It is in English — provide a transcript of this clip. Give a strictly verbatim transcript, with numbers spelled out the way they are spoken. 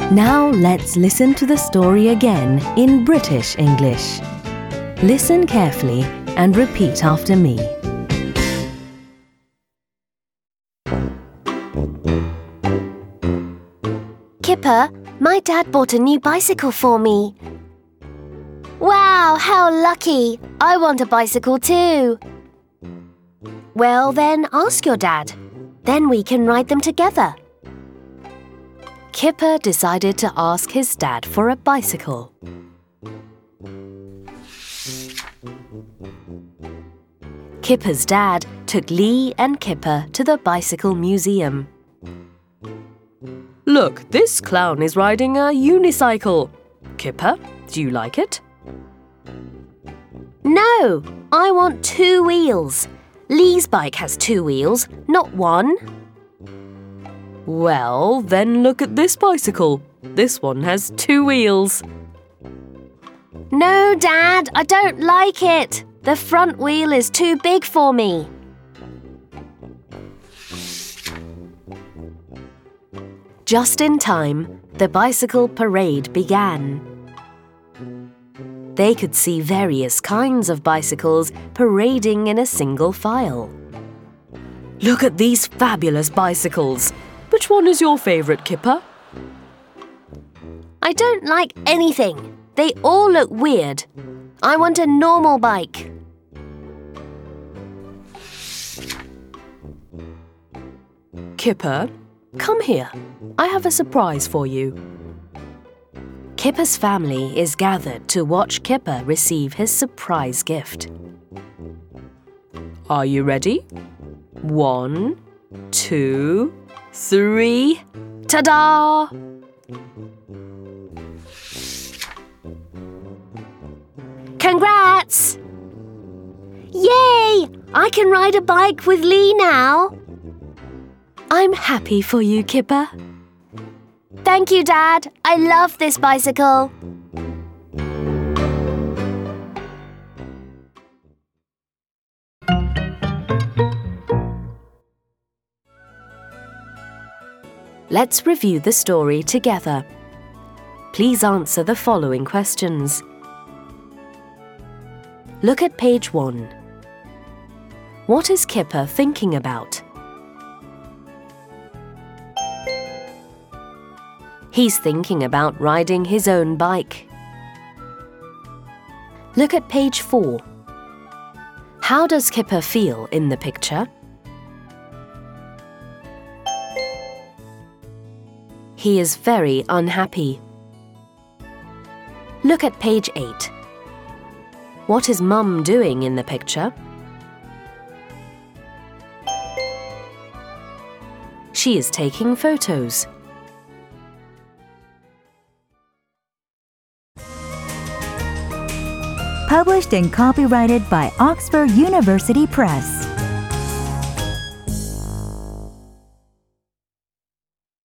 Now let's listen to the story again in British English. Listen carefully and repeat after me. Kipper, my dad bought a new bicycle for me. Wow, how lucky! I want a bicycle too. Well then, ask your dad. Then we can ride them together. Kipper decided to ask his dad for a bicycle. Kipper's dad took Lee and Kipper to the bicycle museum. Look, this clown is riding a unicycle. Kipper, do you like it? No, I want two wheels. Lee's bike has two wheels, not one. Well, then look at this bicycle. This one has two wheels. No, Dad, I don't like it. The front wheel is too big for me. Just in time, the bicycle parade began. They could see various kinds of bicycles parading in a single file. Look at these fabulous bicycles. Which one is your favourite, Kipper? I don't like anything. They all look weird. I want a normal bike. Kipper, come here. I have a surprise for you. Kipper's family is gathered to watch Kipper receive his surprise gift. Are you ready? One, two, three, ta-da! Congrats! Yay! I can ride a bike with Lee now. I'm happy for you, Kipper. Thank you, Dad. I love this bicycle. Let's review the story together. Please answer the following questions. Look at page one. What is Kipper thinking about? He's thinking about riding his own bike. Look at page four. How does Kipper feel in the picture? He is very unhappy. Look at page eight. What is Mum doing in the picture? She is taking photos. Published and copyrighted by Oxford University Press.